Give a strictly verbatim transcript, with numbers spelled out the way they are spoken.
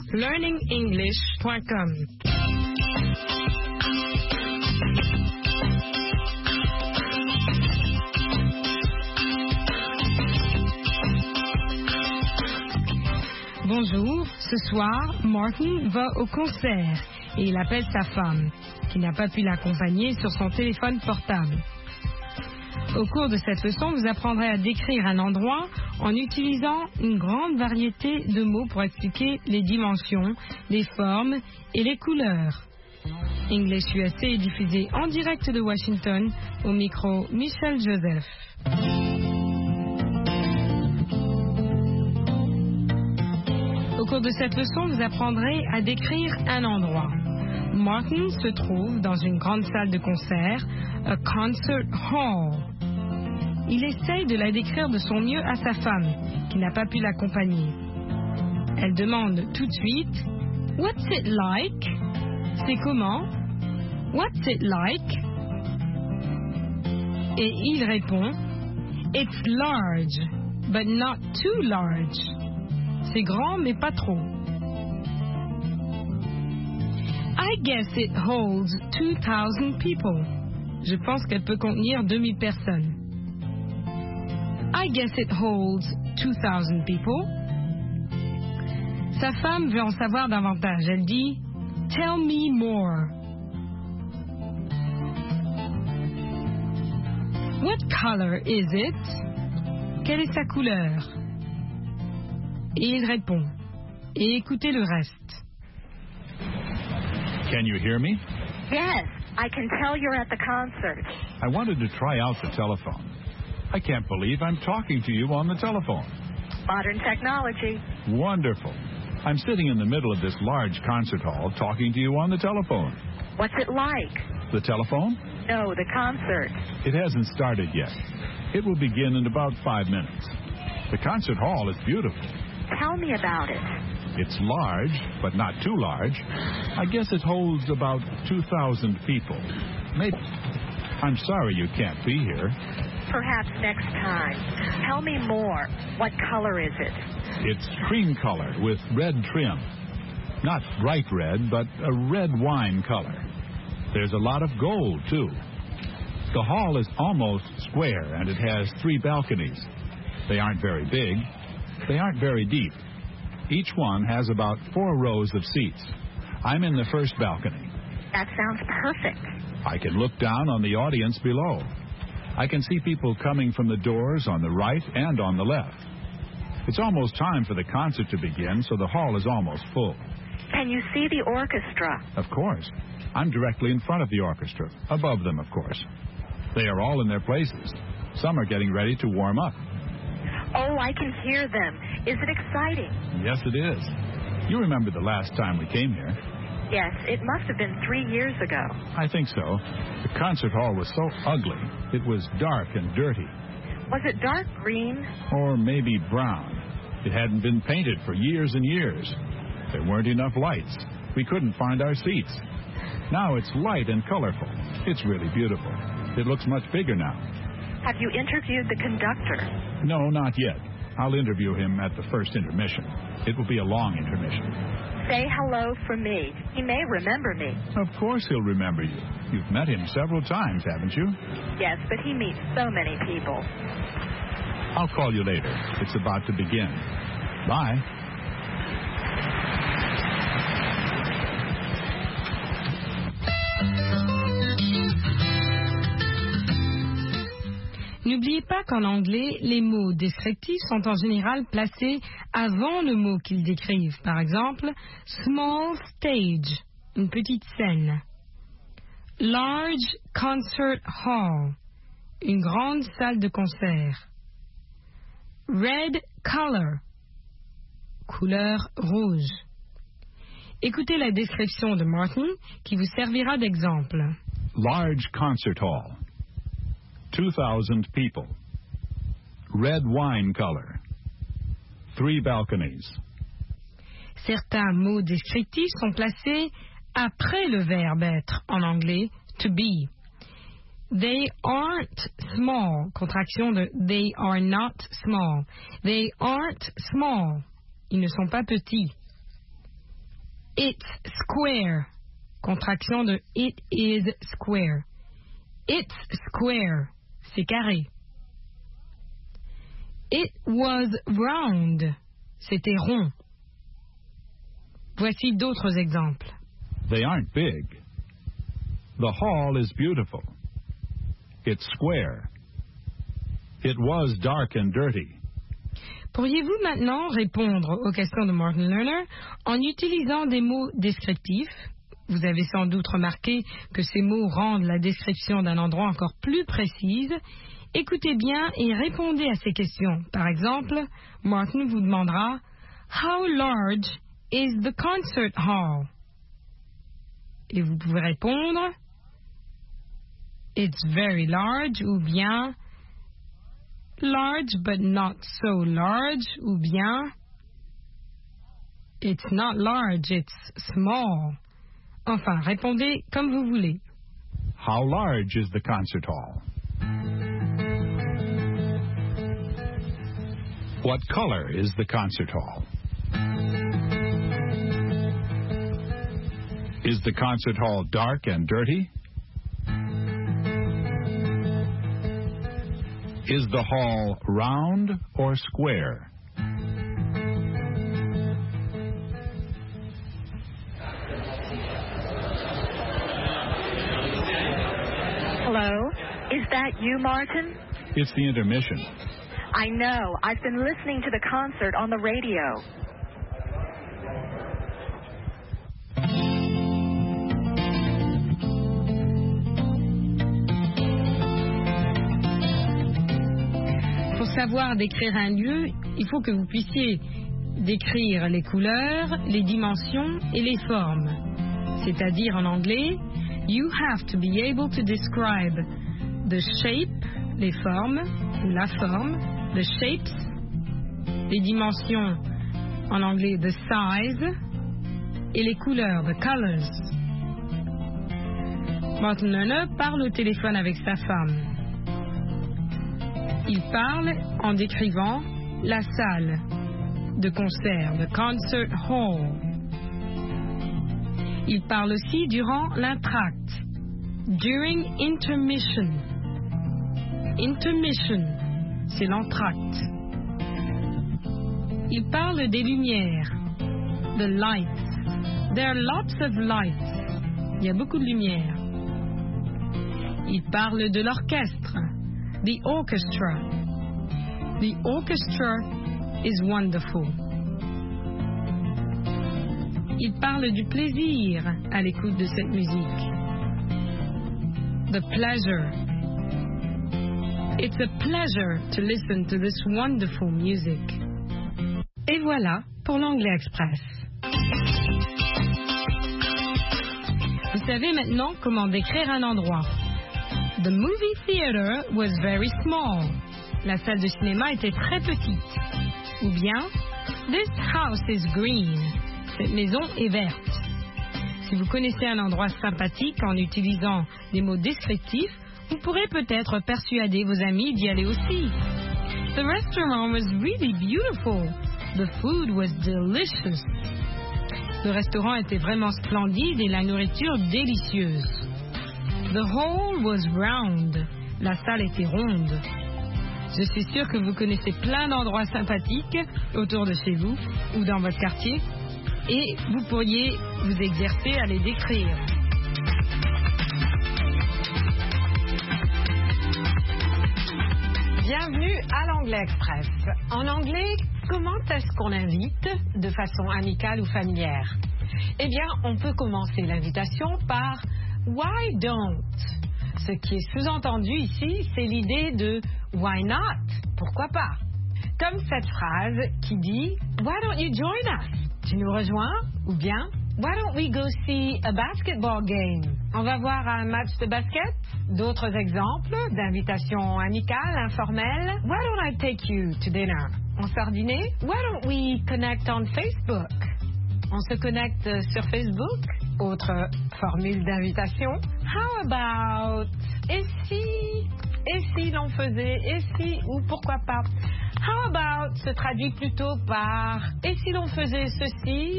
learning english point com. Bonjour, ce soir, Martin va au concert et il appelle sa femme, qui n'a pas pu l'accompagner sur son téléphone portable. Au cours de cette leçon, vous apprendrez à décrire un endroit en utilisant une grande variété de mots pour expliquer les dimensions, les formes et les couleurs. English U S A est diffusé en direct de Washington, au micro Michel Joseph. Au cours de cette leçon, vous apprendrez à décrire un endroit. Martin se trouve dans une grande salle de concert, a concert hall. Il essaye de la décrire de son mieux à sa femme, qui n'a pas pu l'accompagner. Elle demande tout de suite « What's it like ?» C'est comment? What's it like? Et il répond It's large, but not too large. C'est grand, mais pas trop. I guess it holds two thousand people. Je pense qu'elle peut contenir deux mille personnes. I guess it holds two thousand people. Sa femme veut en savoir davantage. Elle dit Tell me more. What color is it? Quelle est sa couleur? Et il répond. Et écoutez le reste. Can you hear me? Yes, I can tell you're at the concert. I wanted to try out the telephone. I can't believe I'm talking to you on the telephone. Modern technology. Wonderful. I'm sitting in the middle of this large concert hall talking to you on the telephone. What's it like? The telephone? No, the concert. It hasn't started yet. It will begin in about five minutes. The concert hall is beautiful. Tell me about it. It's large, but not too large. I guess it holds about two thousand people. Maybe. I'm sorry you can't be here. Perhaps next time. Tell me more. What color is it? It's cream color with red trim. Not bright red, but a red wine color. There's a lot of gold, too. The hall is almost square, and it has three balconies. They aren't very big. They aren't very deep. Each one has about four rows of seats. I'm in the first balcony. That sounds perfect. I can look down on the audience below. I can see people coming from the doors on the right and on the left. It's almost time for the concert to begin, so the hall is almost full. Can you see the orchestra? Of course. I'm directly in front of the orchestra, above them, of course. They are all in their places. Some are getting ready to warm up. Oh, I can hear them. Is it exciting? Yes, it is. You remember the last time we came here. Yes, it must have been three years ago. I think so. The concert hall was so ugly. It was dark and dirty. Was it dark green? Or maybe brown. It hadn't been painted for years and years. There weren't enough lights. We couldn't find our seats. Now it's light and colorful. It's really beautiful. It looks much bigger now. Have you interviewed the conductor? No, not yet. I'll interview him at the first intermission. It will be a long intermission. Say hello from me. He may remember me. Of course he'll remember you. You've met him several times, haven't you? Yes, but he meets so many people. I'll call you later. It's about to begin. Bye. N'oubliez pas qu'en anglais, les mots descriptifs sont en général placés avant le mot qu'ils décrivent. Par exemple, small stage, une petite scène. Large concert hall, une grande salle de concert. Red color, couleur rouge. Écoutez la description de Martin qui vous servira d'exemple. Large concert hall. two thousand people. Red wine color. Three balconies. Certains mots descriptifs sont placés après le verbe être en anglais to be. They aren't small, contraction de they are not small. They aren't small. Ils ne sont pas petits. It's square. Contraction de it is square. It's square. C'est carré. It was round. C'était rond. Voici d'autres exemples. They aren't big. The hall is beautiful. It's square. It was dark and dirty. Pourriez-vous maintenant répondre aux questions de Martin Lerner en utilisant des mots descriptifs? Vous avez sans doute remarqué que ces mots rendent la description d'un endroit encore plus précise. Écoutez bien et répondez à ces questions. Par exemple, Martin vous demandera « How large is the concert hall? » Et vous pouvez répondre « It's very large » ou bien « Large but not so large » ou bien « It's not large, it's small ». Enfin, répondez comme vous voulez. How large is the concert hall? What color is the concert hall? Is the concert hall dark and dirty? Is the hall round or square? Hello? Is that you, Martin? It's the intermission. I know. I've been listening to the concert on the radio. Pour savoir décrire un lieu, il faut que vous puissiez décrire les couleurs, les dimensions et les formes. C'est-à-dire en anglais, you have to be able to describe the shape, les formes, ou la forme, the shapes, les dimensions, en anglais the size, et les couleurs, the colors. Martin Lerner parle au téléphone avec sa femme. Il parle en décrivant la salle de concert, the concert hall. Il parle aussi durant l'entracte, during intermission. Intermission, c'est l'entracte. Il parle des lumières, the lights. There are lots of lights. Il y a beaucoup de lumière. Il parle de l'orchestre, the orchestra. The orchestra is wonderful. Il parle du plaisir à l'écoute de cette musique. The pleasure. It's a pleasure to listen to this wonderful music. Et voilà pour l'Anglais Express. Vous savez maintenant comment décrire un endroit. The movie theater was very small. La salle de cinéma était très petite. Ou bien, this house is green. Cette maison est verte. Si vous connaissez un endroit sympathique en utilisant des mots descriptifs, vous pourrez peut-être persuader vos amis d'y aller aussi. The restaurant was really beautiful. The food was delicious. Le restaurant était vraiment splendide et la nourriture délicieuse. The hall was round. La salle était ronde. Je suis sûre que vous connaissez plein d'endroits sympathiques autour de chez vous ou dans votre quartier et vous pourriez vous exercer à les décrire. Bienvenue à l'Anglais Express. En anglais, comment est-ce qu'on invite de façon amicale ou familière? Eh bien, on peut commencer l'invitation par « Why don't ?» Ce qui est sous-entendu ici, c'est l'idée de « Why not ?» Pourquoi pas? Comme cette phrase qui dit « Why don't you join us ?» Tu nous rejoins? Ou bien « Why don't we go see a basketball game ?» On va voir un match de basket? D'autres exemples d'invitations amicales, informelles. « Why don't I take you to dinner ?» On sort dîner? « Why don't we connect on Facebook ?» On se connecte sur Facebook? Autre formule d'invitation. « How about... » Et si... Et si l'on faisait, et si, ou pourquoi pas. How about se traduit plutôt par et si l'on faisait ceci